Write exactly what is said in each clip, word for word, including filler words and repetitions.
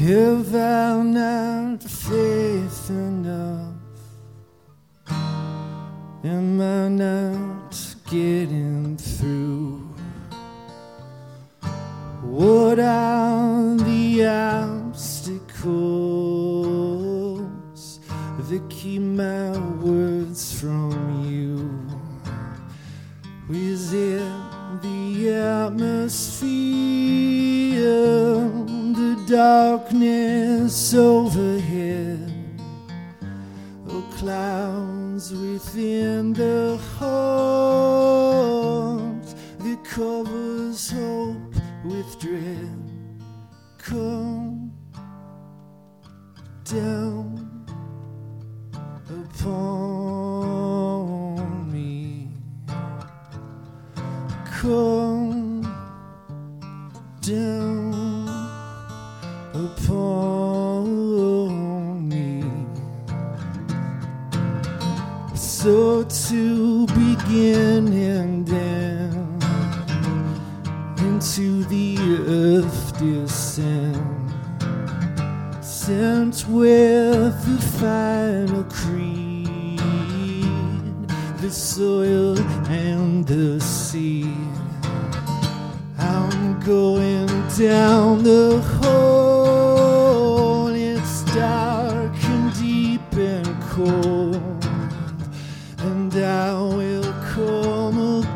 Have I not faith enough? Am I not getting through? What are the obstacles that keep my words from you? Is it the atmosphere, the darkness overhead, or clouds within the heart that covers hope with dread? Come down upon me. Come down upon me. So to begin and end, into the earth descend, sent with the final creed, the soil and the seed. I'm going down the hole, it's dark and deep and cold, and I will come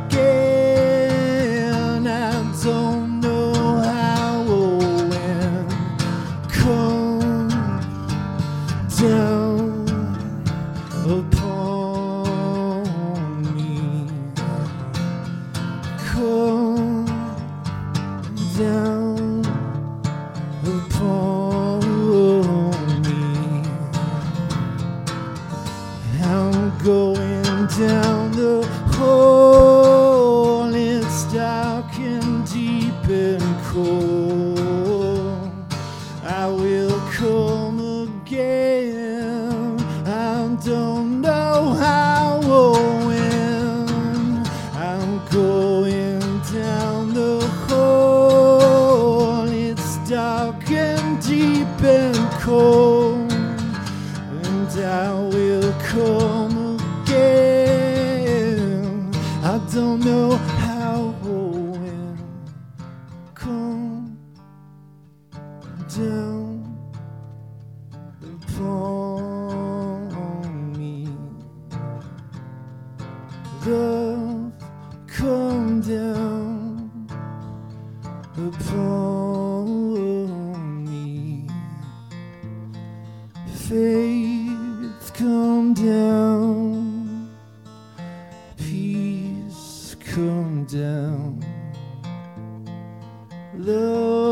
again. I don't know how or when. Come down upon me. Come down upon me. I'm going down the hole, it's dark and deep and cold. I will come again. I don't know how or when. I'm going down the hole, it's dark and deep and cold, and I will come again. I don't know how or when. Come down upon me. Love, come down upon me. Faith, come down. Peace, come down. Love,